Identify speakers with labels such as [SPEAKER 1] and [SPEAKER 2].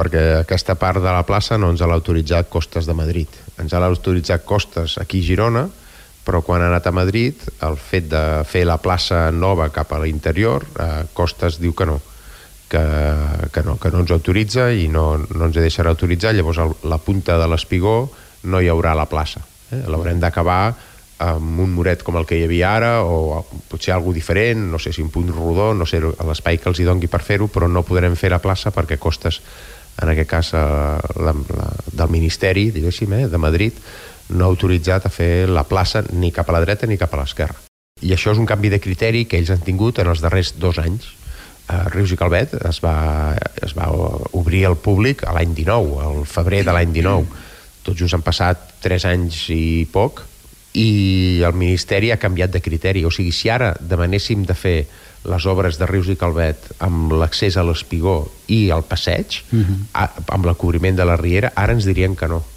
[SPEAKER 1] perquè aquesta part de la plaça no ens l'ha autoritzat Costes de Madrid. Ens l'ha autoritzat Costes aquí a Girona, però quan ha anat a Madrid, el fet de fer la plaça nova cap a l'interior, Costes diu que no, que no ens autoritza i no ens deixarà autoritzar. Llavors la punta de l'espigó no hi haurà a la plaça. L'haurem d'acabar amb un muret com el que hi havia ara, o potser alguna diferent, no sé si un punt rodó, no sé l'espai que els hi dongui per fer-ho, però no podrem fer la plaça perquè Costes, en aquest cas del Ministeri, diguéssim, de Madrid, no ha autoritzat a fer la plaça ni cap a la dreta ni cap a l'esquerra. I això és un canvi de criteri que ells han tingut en els darrers 2 anys. Rius i Calvet es va obrir al públic l'any 19, al febrer de l'any 19. Tot just han passat 3 anys i poc, i el Ministeri ha canviat de criteri. O sigui, si ara demanéssim de fer les obres de Rius i Calvet amb l'accés a l'espigó i al passeig, amb el cobriment de la riera, ara ens dirien que no,